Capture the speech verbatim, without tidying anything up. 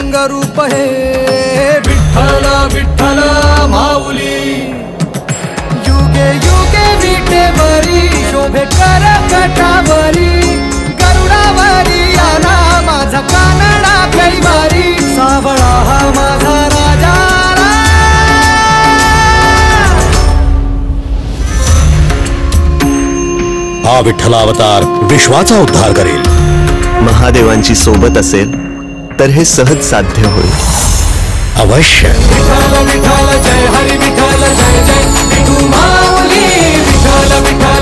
रंगरूप हे विठ्ठल विठ्ठल माऊली युगे युगे विटेवरी शोभे कर कटावरी गरुडावरी आला माझा कानडा कैवारी सावळा हा माझा राजा हा विठ्ठलावतार विश्वाचा उद्धार करेल. महादेवांची सोबत असेल तर हे सहज साध्य होईल. अवश्य. विठ्ठल विठ्ठल जय हरी विठ्ठल जय जय विठू माऊली विठ्ठल विठ्ठल